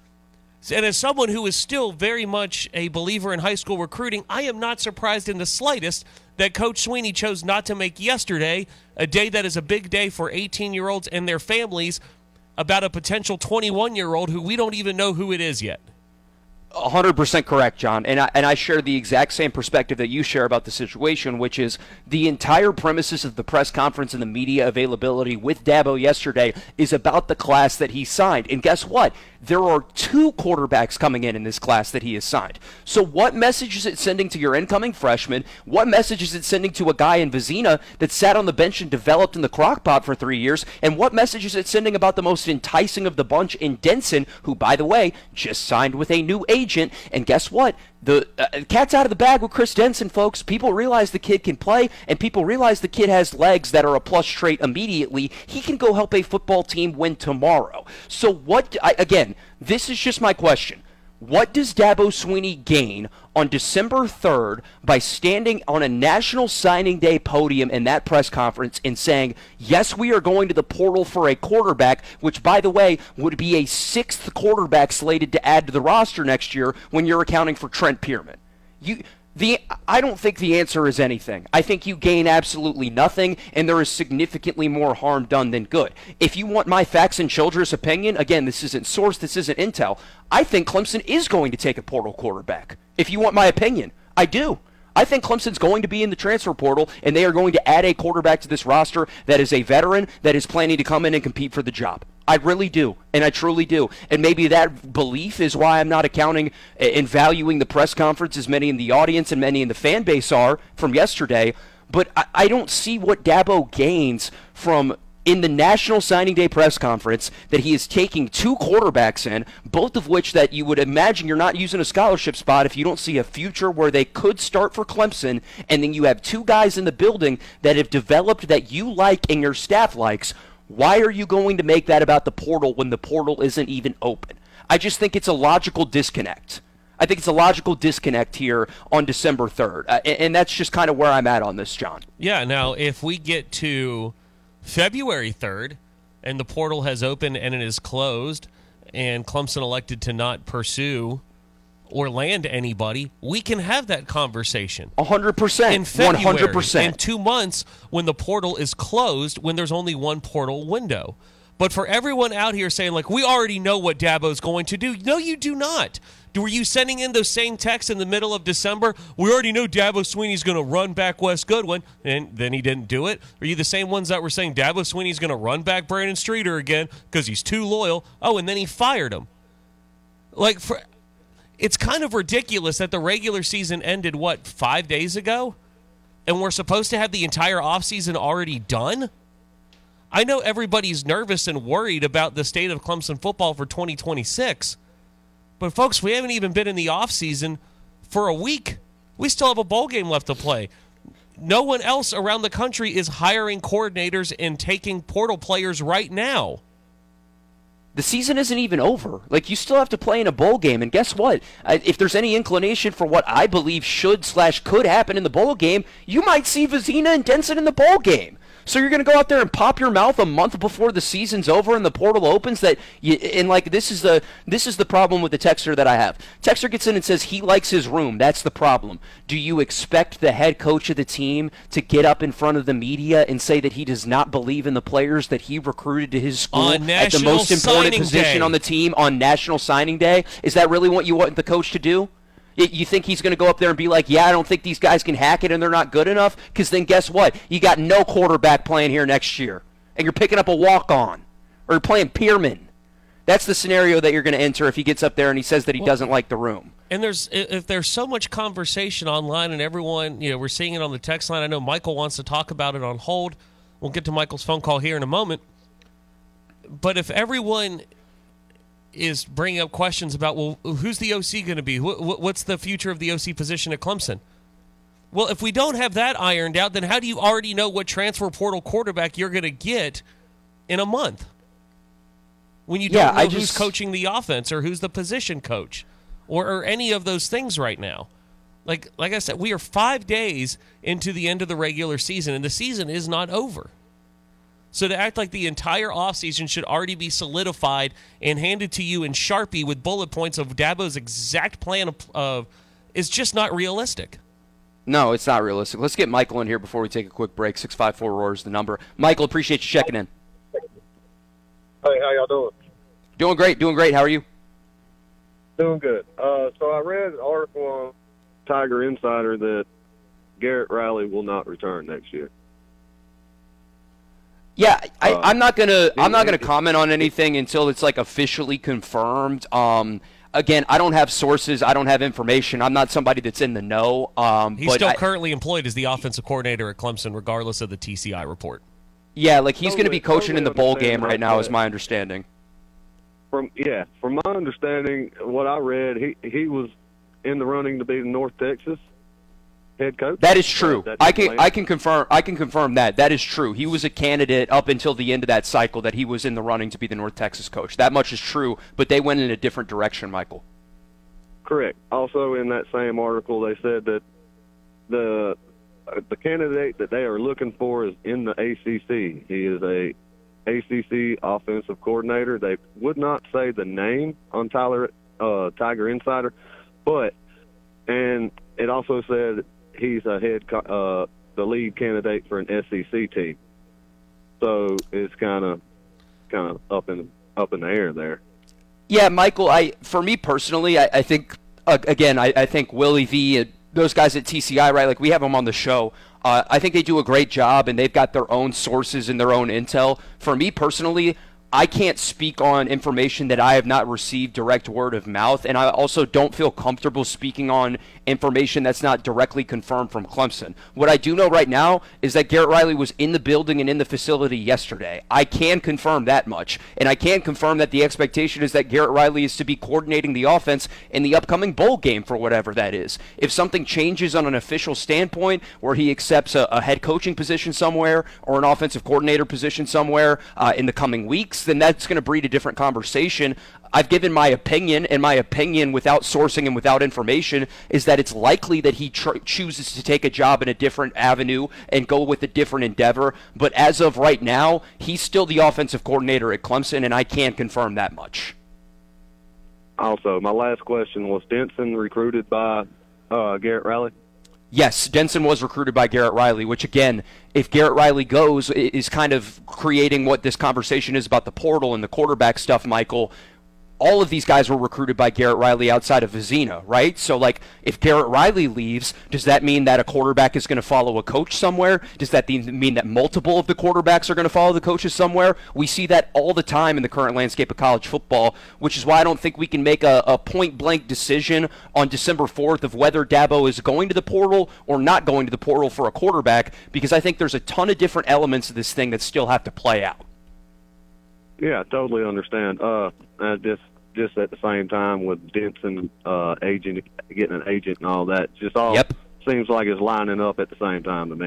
And as someone who is still very much a believer in high school recruiting, I am not surprised in the slightest that Coach Swinney chose not to make yesterday a day that is a big day for eighteen-year-olds and their families about a potential twenty-one-year-old who we don't even know who it is yet. one hundred percent correct, John. And I, and I share the exact same perspective that you share about the situation, which is the entire premises of the press conference and the media availability with Dabo yesterday is about the class that he signed. And guess what? There are two quarterbacks coming in in this class that he has signed. So what message is it sending to your incoming freshman? What message is it sending to a guy in Vezina that sat on the bench and developed in the crock pot for three years? And what message is it sending about the most enticing of the bunch in Denson, who, by the way, just signed with a new agent? And guess what? The uh, cat's out of the bag with Chris Denson, folks. People realize the kid can play, and people realize the kid has legs that are a plus trait immediately. He can go help a football team win tomorrow. So what, I, again, this is just my question. What does Dabo Swinney gain on December third by standing on a National Signing Day podium in that press conference and saying, yes, we are going to the portal for a quarterback, which, by the way, would be a sixth quarterback slated to add to the roster next year when you're accounting for Trent Pierman? You, The I don't think the answer is anything. I think you gain absolutely nothing, and there is significantly more harm done than good. If you want my facts and Childress opinion, again, this isn't source, this isn't intel. I think Clemson is going to take a portal quarterback. If you want my opinion, I do. I think Clemson's going to be in the transfer portal, and they are going to add a quarterback to this roster that is a veteran that is planning to come in and compete for the job. I really do, and I truly do. And maybe that belief is why I'm not accounting and valuing the press conference as many in the audience and many in the fan base are from yesterday. But I, I don't see what Dabo gains from in the National Signing Day press conference that he is taking two quarterbacks in, both of which that you would imagine you're not using a scholarship spot if you don't see a future where they could start for Clemson, and then you have two guys in the building that have developed that you like and your staff likes. Why are you going to make that about the portal when the portal isn't even open? I just think it's a logical disconnect. I think it's a logical disconnect here on December third, uh, and, and that's just kind of where I'm at on this, John. Yeah, now if we get to February third, and the portal has opened and it is closed, and Clemson elected to not pursue or land anybody, we can have that conversation. one hundred percent. In February, one hundred percent. in two months, when the portal is closed, when there's only one portal window. But for everyone out here saying, like, we already know what Dabo's going to do. No, you do not. Were you sending in those same texts in the middle of December? We already know Dabo Swinney's going to run back Wes Goodwin, and then he didn't do it. Are you the same ones that were saying Dabo Swinney's going to run back Brandon Streeter again because he's too loyal? Oh, and then he fired him. Like, for, it's kind of ridiculous that the regular season ended, what, five days ago? And we're supposed to have the entire offseason already done? I know everybody's nervous and worried about the state of Clemson football for twenty twenty-six. But, folks, we haven't even been in the offseason for a week. We still have a bowl game left to play. No one else around the country is hiring coordinators and taking portal players right now. The season isn't even over. Like, you still have to play in a bowl game. And guess what? If there's any inclination for what I believe should slash could happen in the bowl game, you might see Vizina and Denson in the bowl game. So you're going to go out there and pop your mouth a month before the season's over and the portal opens? That you, and like this is the this is the problem with the texter that I have. Texter gets in and says he likes his room. That's the problem. Do you expect the head coach of the team to get up in front of the media and say that he does not believe in the players that he recruited to his school on at the most important position day. on the team on National Signing Day? Is that really what you want the coach to do? You think he's going to go up there and be like, yeah, I don't think these guys can hack it and they're not good enough? Because then guess what? You got no quarterback playing here next year. And you're picking up a walk-on. Or you're playing Pearman. That's the scenario that you're going to enter if he gets up there and he says that he well, doesn't like the room. And there's if there's so much conversation online and everyone, you know, we're seeing it on the text line. I know Michael wants to talk about it on hold. We'll get to Michael's phone call here in a moment. But if everyone is bringing up questions about, well, who's the O C going to be? What's the future of the O C position at Clemson? Well, if we don't have that ironed out, then how do you already know what transfer portal quarterback you're going to get in a month? When you don't yeah, know I who's just... coaching the offense or who's the position coach or, or any of those things right now. Like, like I said, we are five days into the end of the regular season, and the season is not over. So to act like the entire offseason should already be solidified and handed to you in Sharpie with bullet points of Dabo's exact plan of, of is just not realistic. No, it's not realistic. Let's get Michael in here before we take a quick break. six five four Roar is the number. Michael, appreciate you checking in. Hey, how y'all doing? Doing great, doing great. How are you? Doing good. Uh, so I read an article on Tiger Insider that Garrett Riley will not return next year. Yeah, I, uh, I'm not gonna. I'm not gonna comment on anything until it's like officially confirmed. Um, again, I don't have sources. I don't have information. I'm not somebody that's in the know. Um, he's but still I, currently employed as the offensive coordinator at Clemson, regardless of the T C I report. Yeah, like he's totally, going to be coaching totally in the bowl game right now, is my understanding. From yeah, from my understanding, what I read, he he was in the running to be the North Texas head coach. That is true. Uh, I can I can confirm I can confirm that. That is true. He was a candidate up until the end of that cycle that he was in the running to be the North Texas coach. That much is true, but they went in a different direction, Michael. Correct. Also in that same article, they said that the uh, the candidate that they are looking for is in the A C C. He is a A C C offensive coordinator. They would not say the name on Tyler uh, Tiger Insider, but and it also said he's a head, uh, the lead candidate for an S E C team. So it's kind of, kind of up in up in the air there. Yeah, Michael. I for me personally, I, I think uh, again, I, I think Willie V, uh, those guys at T C I, right? Like we have them on the show. Uh, I think they do a great job, and they've got their own sources and their own intel. For me personally, I can't speak on information that I have not received direct word of mouth, and I also don't feel comfortable speaking on information that's not directly confirmed from Clemson. What I do know right now is that Garrett Riley was in the building and in the facility yesterday. I can confirm that much, and I can confirm that the expectation is that Garrett Riley is to be coordinating the offense in the upcoming bowl game for whatever that is. If something changes on an official standpoint where he accepts a, a head coaching position somewhere or an offensive coordinator position somewhere uh, in the coming weeks, then that's going to breed a different conversation. I've given my opinion, and my opinion without sourcing and without information is that it's likely that he tr- chooses to take a job in a different avenue and go with a different endeavor. But as of right now, he's still the offensive coordinator at Clemson, and I can't confirm that much. Also, my last question, was Denson recruited by uh, Garrett Riley? Yes, Denson was recruited by Garrett Riley, which, again, if Garrett Riley goes, is kind of creating what this conversation is about the portal and the quarterback stuff, Michael. All of these guys were recruited by Garrett Riley outside of Vizina, right? So, like, if Garrett Riley leaves, does that mean that a quarterback is going to follow a coach somewhere? Does that mean that multiple of the quarterbacks are going to follow the coaches somewhere? We see that all the time in the current landscape of college football, which is why I don't think we can make a, a point-blank decision on December fourth of whether Dabo is going to the portal or not going to the portal for a quarterback, because I think there's a ton of different elements of this thing that still have to play out. Yeah, I totally understand. Uh, I just just at the same time with Denson uh, agent, getting an agent and all that, just all yep. seems like it's lining up at the same time to me.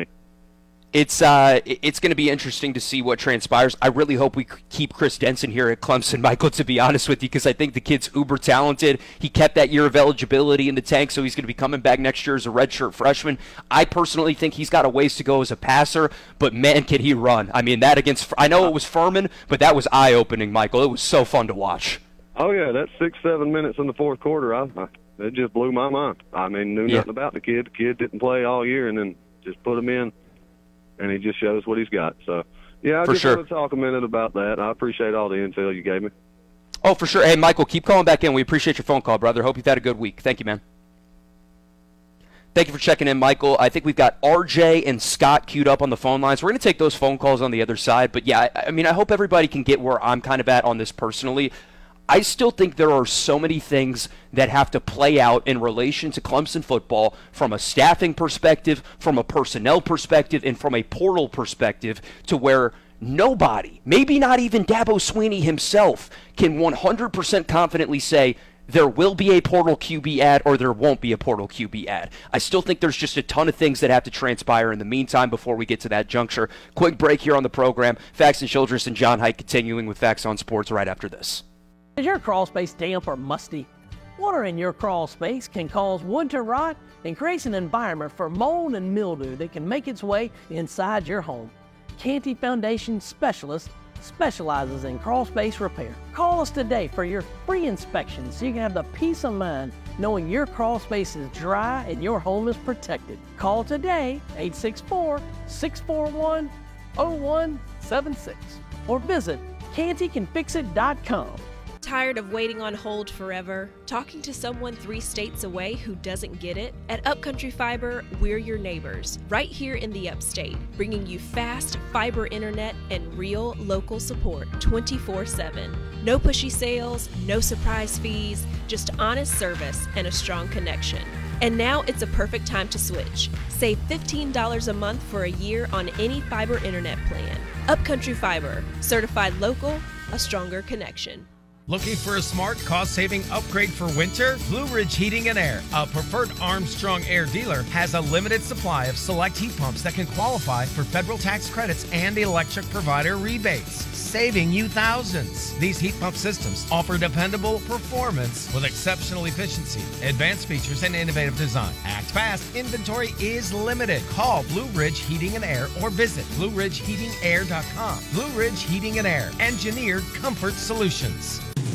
It's uh, it's going to be interesting to see what transpires. I really hope we keep Chris Denson here at Clemson, Michael, to be honest with you, because I think the kid's uber talented. He kept that year of eligibility in the tank, so he's going to be coming back next year as a redshirt freshman. I personally think he's got a ways to go as a passer, but man, can he run. I mean, that against – I know it was Furman, but that was eye-opening, Michael. It was so fun to watch. Oh, yeah, that six, seven minutes in the fourth quarter, I, I, it just blew my mind. I mean, knew Yeah. nothing about the kid. The kid didn't play all year, and then just put him in, and he just shows what he's got. So, yeah, I For just sure. want to talk a minute about that. I appreciate all the intel you gave me. Oh, for sure. Hey, Michael, keep calling back in. We appreciate your phone call, brother. Hope you've had a good week. Thank you, man. Thank you for checking in, Michael. I think we've got R J and Scott queued up on the phone lines. We're going to take those phone calls on the other side. But, yeah, I, I mean, I hope everybody can get where I'm kind of at on this personally. I still think there are so many things that have to play out in relation to Clemson football from a staffing perspective, from a personnel perspective, and from a portal perspective to where nobody, maybe not even Dabo Swinney himself, can one hundred percent confidently say there will be a portal Q B ad or there won't be a portal Q B ad. I still think there's just a ton of things that have to transpire in the meantime before we get to that juncture. Quick break here on the program. Fax and Childress and John Haidt continuing with Facts on Sports right after this. Is your crawl space damp or musty? Water in your crawl space can cause wood to rot and creates an environment for mold and mildew that can make its way inside your home. Canty Foundation Specialist specializes in crawl space repair. Call us today for your free inspection so you can have the peace of mind knowing your crawl space is dry and your home is protected. Call today, eight six four, six four one, zero one seven six, or visit canty can fix it dot com. Tired of waiting on hold forever? Talking to someone three states away who doesn't get it? At Upcountry Fiber, we're your neighbors, right here in the upstate, bringing you fast fiber internet and real local support twenty-four seven. No pushy sales, no surprise fees, just honest service and a strong connection. And now it's a perfect time to switch. Save fifteen dollars a month for a year on any fiber internet plan. Upcountry Fiber, certified local, a stronger connection. Looking for a smart, cost-saving upgrade for winter? Blue Ridge Heating and Air, a preferred Armstrong Air dealer, has a limited supply of select heat pumps that can qualify for federal tax credits and electric provider rebates, saving you thousands. These heat pump systems offer dependable performance with exceptional efficiency, advanced features, and innovative design. Act fast. Inventory is limited. Call Blue Ridge Heating and Air or visit blue ridge heating air dot com. Blue Ridge Heating and Air, engineered comfort solutions.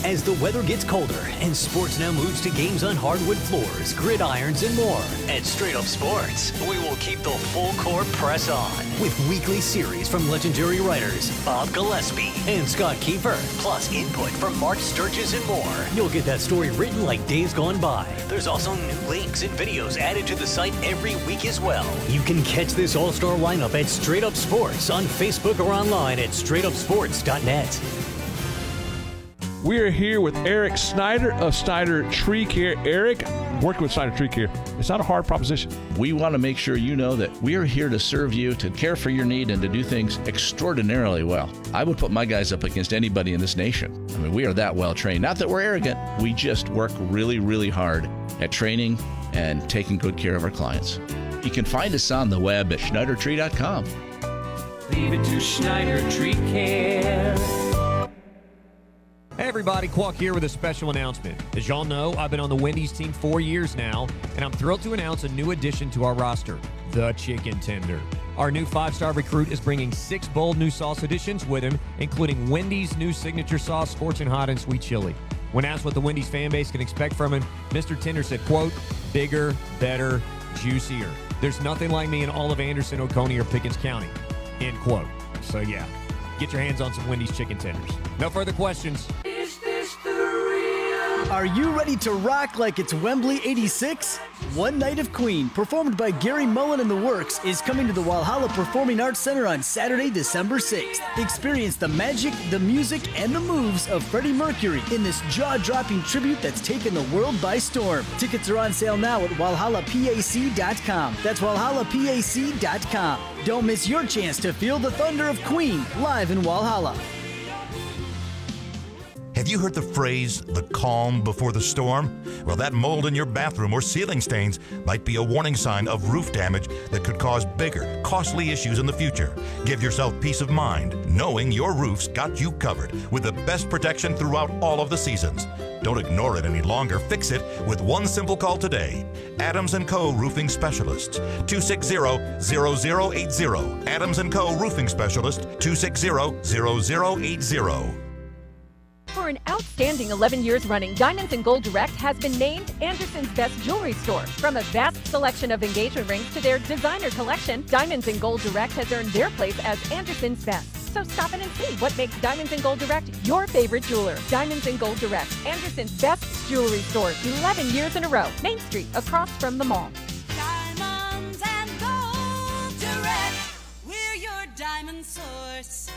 As the weather gets colder and sports now moves to games on hardwood floors, gridirons, and more, at Straight Up Sports, we will keep the full court press on with weekly series from legendary writers Bob Gillespie and Scott Kiefer, plus input from Mark Sturgis and more. You'll get that story written like days gone by. There's also new links and videos added to the site every week as well. You can catch this all-star lineup at Straight Up Sports on Facebook or online at straight up sports dot net. We are here with Eric Snyder of Snyder Tree Care. Eric, working with Snyder Tree Care, it's not a hard proposition. We want to make sure you know that we are here to serve you, to care for your need, and to do things extraordinarily well. I would put my guys up against anybody in this nation. I mean, we are that well trained. Not that we're arrogant. We just work really, really hard at training and taking good care of our clients. You can find us on the web at schneider tree dot com. Leave it to Schneider Tree Care. Hey everybody, Quack here with a special announcement. As y'all know, I've been on the Wendy's team four years now, and I'm thrilled to announce a new addition to our roster, the Chicken Tender. Our new five-star recruit is bringing six bold new sauce additions with him, including Wendy's new signature sauce, Scorching Hot and Sweet Chili. When asked what the Wendy's fan base can expect from him, Mister Tender said, quote, bigger, better, juicier. There's nothing like me in all of Anderson, Oconee, or Pickens County, end quote. So yeah, get your hands on some Wendy's Chicken Tenders. No further questions. Is this the real? Are you ready to rock like it's Wembley eighty-six? One Night of Queen, performed by Gary Mullen and the Works, is coming to the Walhalla Performing Arts Center on Saturday, December sixth. Experience the magic, the music, and the moves of Freddie Mercury in this jaw-dropping tribute that's taken the world by storm. Tickets are on sale now at walhalla pac dot com. That's walhalla pac dot com. Don't miss your chance to feel the thunder of Queen live in Walhalla. Have you heard the phrase, the calm before the storm? Well, that mold in your bathroom or ceiling stains might be a warning sign of roof damage that could cause bigger, costly issues in the future. Give yourself peace of mind, knowing your roof's got you covered with the best protection throughout all of the seasons. Don't ignore it any longer. Fix it with one simple call today. Adams and Co. Roofing Specialists, two six zero, zero zero eight zero. Adams and Co. Roofing Specialist, two six zero, zero zero eight zero. For an outstanding eleven years running, Diamonds and Gold Direct has been named Anderson's best jewelry store. From a vast selection of engagement rings to their designer collection, Diamonds and Gold Direct has earned their place as Anderson's best. So stop in and see what makes Diamonds and Gold Direct your favorite jeweler. Diamonds and Gold Direct, Anderson's best jewelry store, eleven years in a row. Main Street, across from the mall. Diamonds and Gold Direct, we're your diamond source.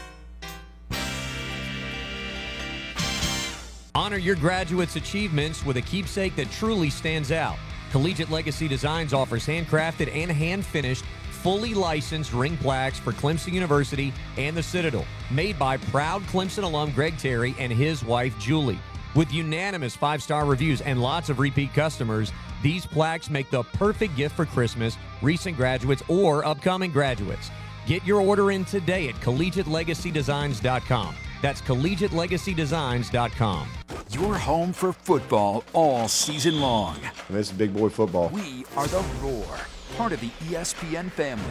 Honor your graduates' achievements with a keepsake that truly stands out. Collegiate Legacy Designs offers handcrafted and hand-finished, fully licensed ring plaques for Clemson University and the Citadel, made by proud Clemson alum Greg Terry and his wife Julie. With unanimous five-star reviews and lots of repeat customers, these plaques make the perfect gift for Christmas, recent graduates, or upcoming graduates. Get your order in today at collegiate legacy designs dot com. That's collegiate legacy designs dot com. Your home for football all season long. And this is big boy football. We are the Roar, part of the E S P N family.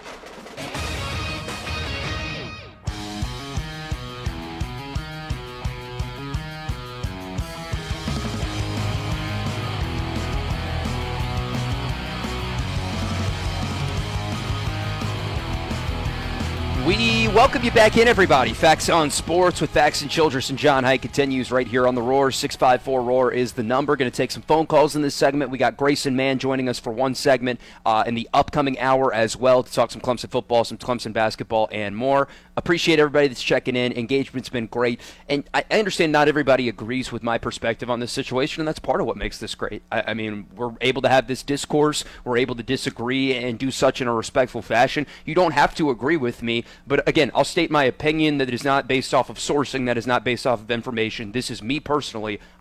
We welcome you back in, everybody. Facts on Sports with Faxon Childress and John Haidt continues right here on the Roar. six five four ROAR is the number. Going to take some phone calls in this segment. We got Grayson Mann joining us for one segment uh, in the upcoming hour as well to talk some Clemson football, some Clemson basketball, and more. Appreciate everybody that's checking in. Engagement's been great. And I, I understand not everybody agrees with my perspective on this situation, and that's part of what makes this great. I, I mean, we're able to have this discourse. We're able to disagree and do such in a respectful fashion. You don't have to agree with me. But again, I'll state my opinion that it is not based off of sourcing, that is not based off of information. This is me personally.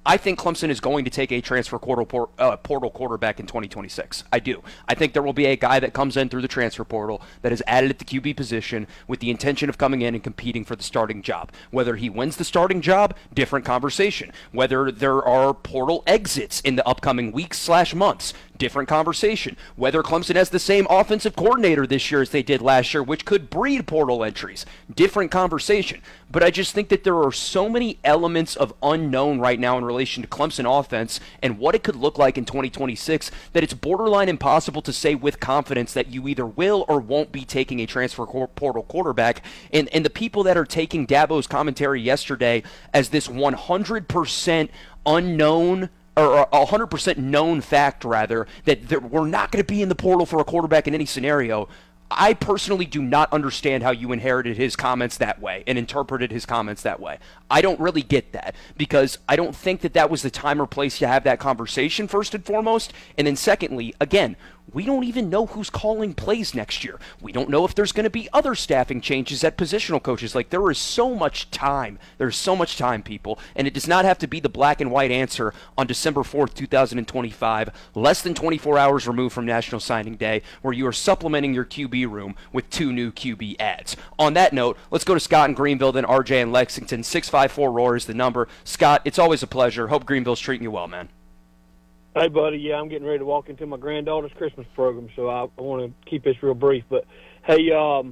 I think Clemson is going to take a transfer portal, uh, portal quarterback in twenty twenty-six. I do. I think there will be a guy that comes in through the transfer portal that is added at the Q B position with the intention of coming in and competing for the starting job. Whether he wins the starting job, different conversation. Whether there are portal exits in the upcoming weeks slash months, different conversation. Whether Clemson has the same offensive coordinator this year as they did last year, which could breed portal entries, different conversation. But I just think that there are so many elements of unknown right now in relation to Clemson offense and what it could look like in twenty twenty-six that it's borderline impossible to say with confidence that you either will or won't be taking a transfer portal quarterback. And, and the people that are taking Dabo's commentary yesterday as this one hundred percent unknown or a one hundred percent known fact, rather, that, that we're not going to be in the portal for a quarterback in any scenario. I personally do not understand how you inherited his comments that way and interpreted his comments that way. I don't really get that because I don't think that that was the time or place to have that conversation, first and foremost. And then secondly, again, we don't even know who's calling plays next year. We don't know if there's going to be other staffing changes at positional coaches. Like, there is so much time. There's so much time, people. And it does not have to be the black and white answer on December fourth, two thousand twenty-five, less than twenty-four hours removed from National Signing Day, where you are supplementing your Q B room with two new Q B ads. On that note, let's go to Scott in Greenville, then R J in Lexington. six five four R O A R is the number. Scott, it's always a pleasure. Hope Greenville's treating you well, man. Hey, buddy, yeah, I'm getting ready to walk into my granddaughter's Christmas program, so I, I want to keep this real brief. But, hey, um,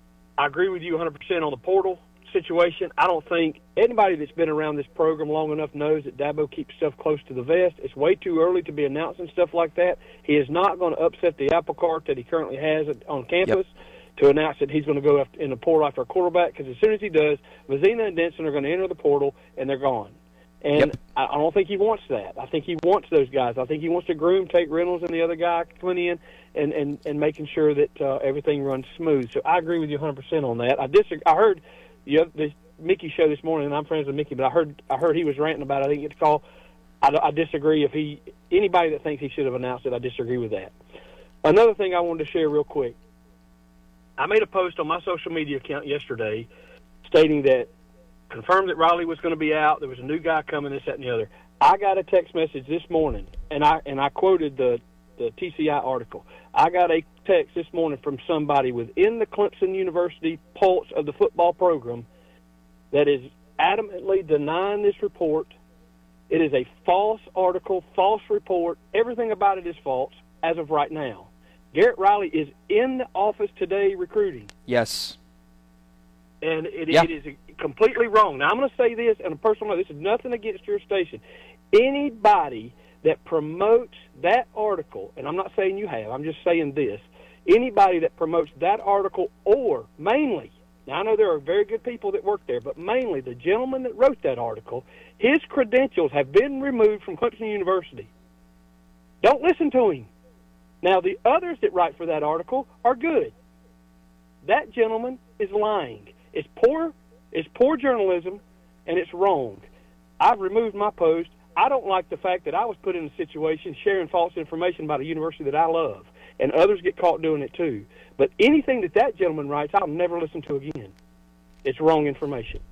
I agree with you one hundred percent on the portal situation. I don't think anybody that's been around this program long enough knows that Dabo keeps stuff close to the vest. It's way too early to be announcing stuff like that. He is not going to upset the apple cart that he currently has on campus yep. to announce that he's going to go in the portal after a quarterback, because as soon as he does, Vizina and Denson are going to enter the portal, and they're gone. And yep. I don't think he wants that. I think he wants those guys. I think he wants to groom Tate Reynolds and the other guy coming in and, and, and making sure that uh, everything runs smooth. So I agree with you one hundred percent on that. I disagree. I heard the, other, the Mickey show this morning, and I'm friends with Mickey, but I heard I heard he was ranting about it. I didn't get the call. I, I disagree. If he anybody that thinks he should have announced it, I disagree with that. Another thing I wanted to share real quick. I made a post on my social media account yesterday stating that confirmed that Riley was going to be out. There was a new guy coming, this, that, and the other. I got a text message this morning, and I and I quoted the, the T C I article. I got a text this morning from somebody within the Clemson University pulse of the football program that is adamantly denying this report. It is a false article, false report. Everything about it is false as of right now. Garrett Riley is in the office today recruiting. Yes. And it, yeah. it is completely wrong. Now, I'm going to say this on a personal note. This is nothing against your station. Anybody that promotes that article, and I'm not saying you have, I'm just saying this, anybody that promotes that article or mainly, now I know there are very good people that work there, but mainly the gentleman that wrote that article, his credentials have been removed from Clemson University. Don't listen to him. Now, the others that write for that article are good. That gentleman is lying. It's poor, it's poor journalism, and it's wrong. I've removed my post. I don't like the fact that I was put in a situation sharing false information about a university that I love, and others get caught doing it too. But anything that that gentleman writes, I'll never listen to again. It's wrong information.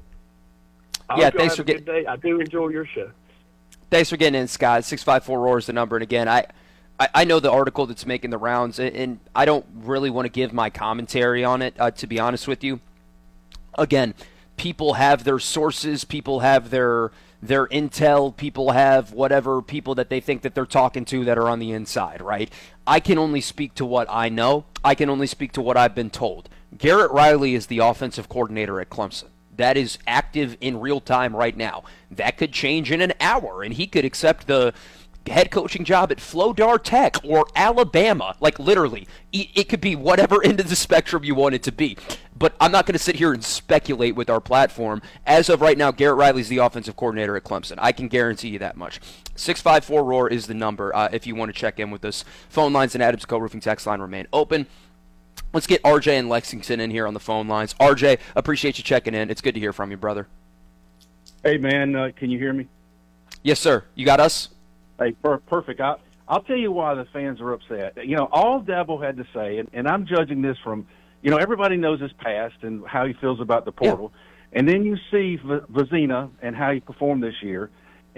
I yeah, thanks for getting. Day. I do enjoy your show. Thanks for getting in, Scott. six five four R O A R is the number, and again, I. I know the article that's making the rounds, and I don't really want to give my commentary on it, uh, to be honest with you. Again, people have their sources, people have their their intel, people have whatever people that they think that they're talking to that are on the inside, right? I can only speak to what I know. I can only speak to what I've been told. Garrett Riley is the offensive coordinator at Clemson. That is active in real time right now. That could change in an hour, and he could accept the head coaching job at Flodar Tech or Alabama. Like, literally, it could be whatever end of the spectrum you want it to be. But I'm not going to sit here and speculate with our platform. As of right now, Garrett Riley's the offensive coordinator at Clemson. I can guarantee you that much. six five four R O A R is the number uh, if you want to check in with us. Phone lines and Adams Co Roofing text line remain open. Let's get R J and Lexington in here on the phone lines. R J, appreciate you checking in. It's good to hear from you, brother. Hey, man, uh, can you hear me? Yes, sir. You got us? Hey, per- perfect. I, I'll tell you why the fans are upset. You know, all Dabo had to say, and, and I'm judging this from, you know, everybody knows his past and how he feels about the portal. Yeah. And then you see v- Vizina and how he performed this year.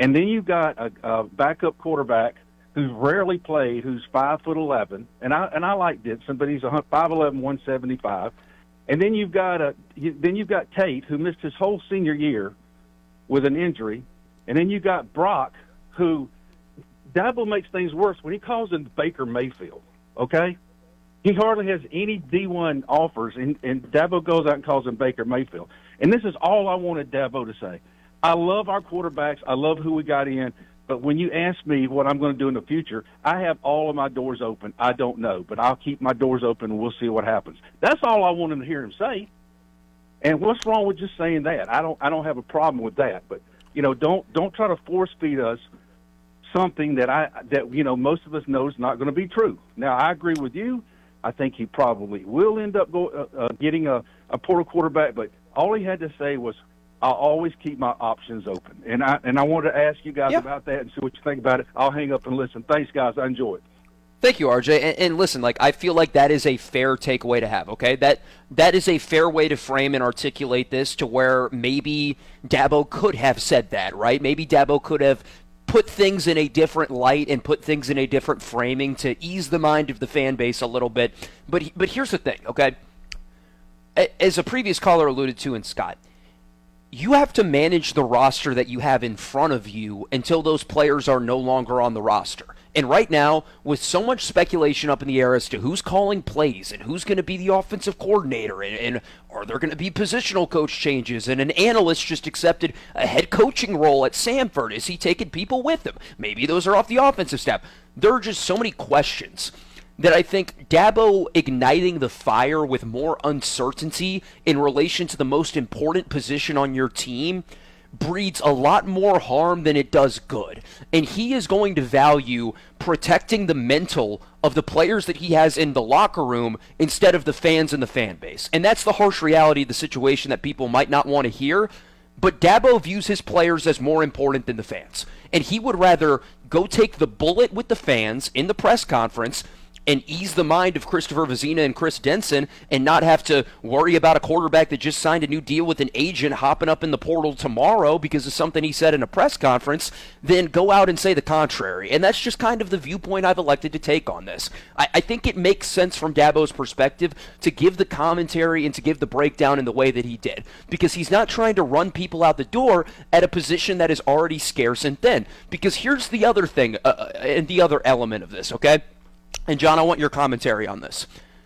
And then you've got a, a backup quarterback who's rarely played, who's five foot eleven, and I and I like Dixon, but he's a five eleven, one seventy five. And then you've got a then you've got Tate, who missed his whole senior year with an injury, and then you've got Brock, who Dabo makes things worse when he calls in Baker Mayfield. Okay, he hardly has any D one offers, and, and Dabo goes out and calls him Baker Mayfield. And this is all I wanted Dabo to say. I love our quarterbacks. I love who we got in. But when you ask me what I'm going to do in the future, I have all of my doors open. I don't know, but I'll keep my doors open, and we'll see what happens. That's all I wanted to hear him say. And what's wrong with just saying that? I don't. I don't have a problem with that. But you know, don't don't try to force feed us something that I that you know most of us know is not going to be true. Now, I agree with you. I think he probably will end up go, uh, uh, getting a, a portal quarterback. But all he had to say was, I'll always keep my options open. And I and I wanted to ask you guys yeah. about that and see what you think about it. I'll hang up and listen. Thanks, guys. I enjoy it. Thank you, R J. And, and listen, like I feel like that is a fair takeaway to have, okay? That that is a fair way to frame and articulate this to where maybe Dabo could have said that, right? Maybe Dabo could have put things in a different light and put things in a different framing to ease the mind of the fan base a little bit. But but here's the thing, okay? As a previous caller alluded to in Scott, you have to manage the roster that you have in front of you until those players are no longer on the roster. And right now, with so much speculation up in the air as to who's calling plays and who's going to be the offensive coordinator, and, and are there going to be positional coach changes, and an analyst just accepted a head coaching role at Samford. Is he taking people with him? Maybe those are off the offensive staff. There are just so many questions that I think Dabo igniting the fire with more uncertainty in relation to the most important position on your team breeds a lot more harm than it does good. And he is going to value protecting the mental of the players that he has in the locker room instead of the fans and the fan base. And that's the harsh reality of the situation that people might not want to hear. But Dabo views his players as more important than the fans. And he would rather go take the bullet with the fans in the press conference and ease the mind of Christopher Vezina and Chris Denson and not have to worry about a quarterback that just signed a new deal with an agent hopping up in the portal tomorrow because of something he said in a press conference, then go out and say the contrary. And that's just kind of the viewpoint I've elected to take on this. I, I think it makes sense from Dabo's perspective to give the commentary and to give the breakdown in the way that he did, because he's not trying to run people out the door at a position that is already scarce and thin. Because here's the other thing, uh, and the other element of this, okay? And, John, I want your commentary on this.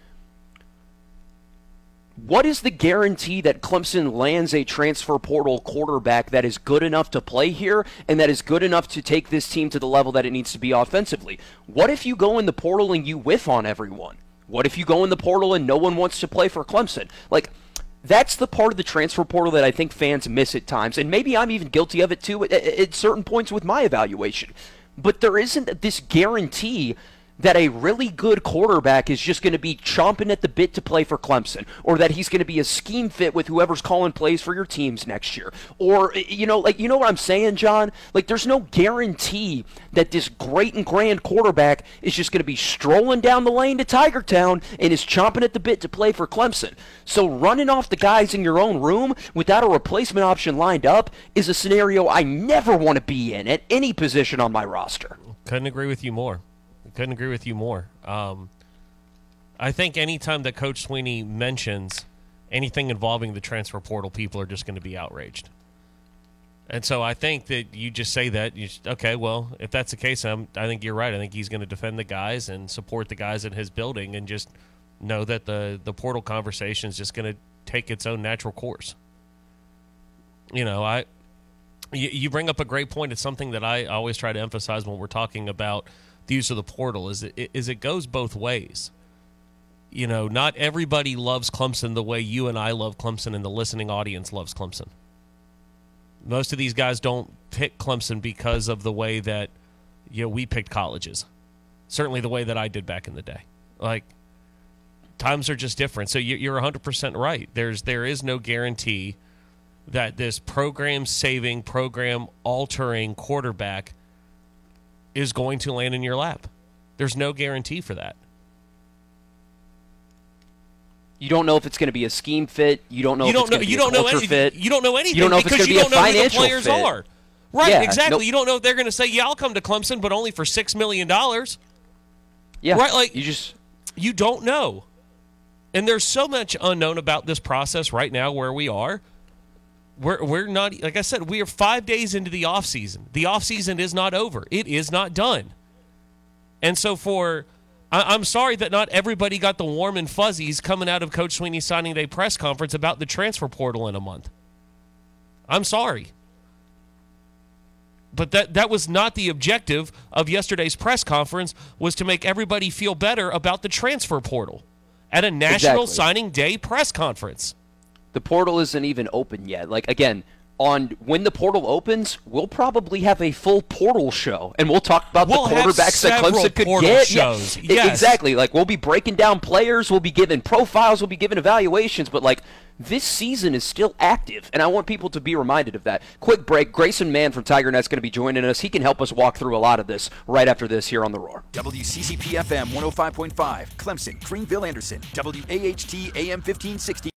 What is the guarantee that Clemson lands a transfer portal quarterback that is good enough to play here and that is good enough to take this team to the level that it needs to be offensively? What if you go in the portal and you whiff on everyone? What if you go in the portal and no one wants to play for Clemson? Like, that's the part of the transfer portal that I think fans miss at times, and maybe I'm even guilty of it too at, at certain points with my evaluation. But there isn't this guarantee that a really good quarterback is just going to be chomping at the bit to play for Clemson, or that he's going to be a scheme fit with whoever's calling plays for your teams next year. Or, you know, like, you know what I'm saying, John? Like, there's no guarantee that this great and grand quarterback is just going to be strolling down the lane to Tiger Town and is chomping at the bit to play for Clemson. So running off the guys in your own room without a replacement option lined up is a scenario I never want to be in at any position on my roster. Couldn't agree with you more. Couldn't agree with you more. Um, I think anytime that Coach Sweeney mentions anything involving the transfer portal, people are just going to be outraged. And so I think that you just say that, you just, okay, well, if that's the case, I'm, I think you're right. I think he's going to defend the guys and support the guys in his building and just know that the, the portal conversation is just going to take its own natural course. You know, I you, you bring up a great point. It's something that I always try to emphasize when we're talking about the use of the portal is it, is it goes both ways. You know, not everybody loves Clemson the way you and I love Clemson and the listening audience loves Clemson. Most of these guys don't pick Clemson because of the way that, you know, we picked colleges. Certainly the way that I did back in the day. Like, times are just different. So you're one hundred percent right. There's there is no guarantee that this program-saving, program-altering quarterback is going to land in your lap. There's no guarantee for that. You don't know if it's going to be a scheme fit. You don't know you if don't it's know, going to you be a don't know culture anything. fit. You don't know anything you don't know if because it's you going to don't be a know who the financial players fit. are. Right, Yeah, exactly. nope. You don't know if they're going to say, yeah, I'll come to Clemson, but only for six million dollars. Yeah. Right, like, you just you don't know. And there's so much unknown about this process right now where we are. We're, we're not, like I said, we are five days into the offseason. The offseason is not over. It is not done. And so for, I, I'm sorry that not everybody got the warm and fuzzies coming out of Coach Sweeney's signing day press conference about the transfer portal in a month. I'm sorry. But that, that was not the objective of yesterday's press conference, was to make everybody feel better about the transfer portal at a national Exactly. signing day press conference. The portal isn't even open yet. Like, again, on when the portal opens, we'll probably have a full portal show, and we'll talk about We'll the have quarterbacks that several Clemson could portal get. shows. Yeah, Yes. exactly. Like, we'll be breaking down players, we'll be giving profiles, we'll be giving evaluations, but like, this season is still active, and I want people to be reminded of that. Quick break. Grayson Mann from Tiger Net's going to be joining us. He can help us walk through a lot of this right after this here on The Roar. W C C P F M one oh five point five, Clemson, Greenville, Anderson. W A H T A M fifteen sixty.